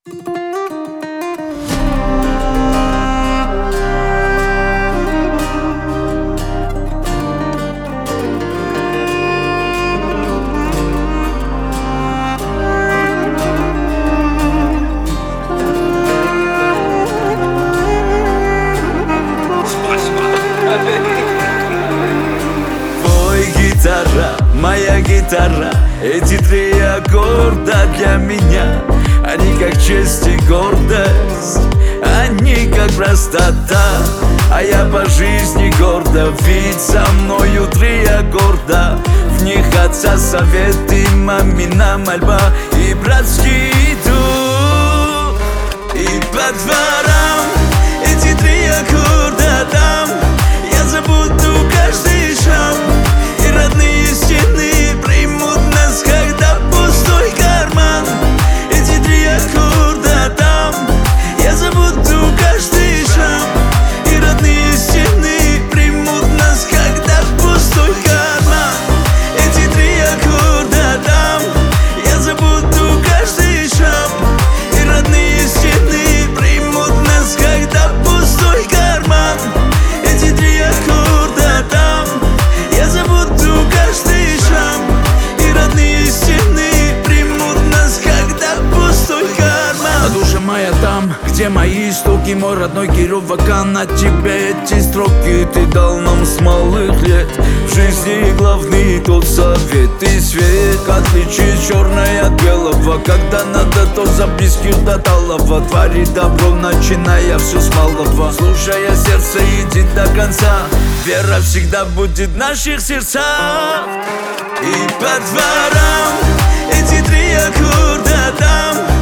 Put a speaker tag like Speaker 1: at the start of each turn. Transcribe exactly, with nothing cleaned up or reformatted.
Speaker 1: Твой гитара, моя гитара, эти три аккорда для меня. Они как честь и гордость, они как простота. А я по жизни гордо, ведь со мною три аккорда. В них отца советы, мамина мольба и братский дух. И по дворам эти три аккорда там я забуду каждый шаг, и родные стены примут нас, когда пустой карман. Эти три аккорда там я забуду каждый шаг, и родные стены примут нас, когда пустой карман. Эти три аккорда там я забуду каждый шаг, и родные стены примут нас, когда пустой карман. Эти три аккорда там я забуду каждый шаг, и родные стены примут нас, когда пустой карман. А душа моя там, где мои истоки, мой родной Киров Вакан. От тебя эти строки ты дал нам с малых лет. В жизни главный тот совет и свет, отличить черное от белого. Когда надо, то за близких до талого. Твори добро, начиная все с малого. Слушая сердце, иди до конца. Вера всегда будет в наших сердцах. И по дворам эти три аккорда там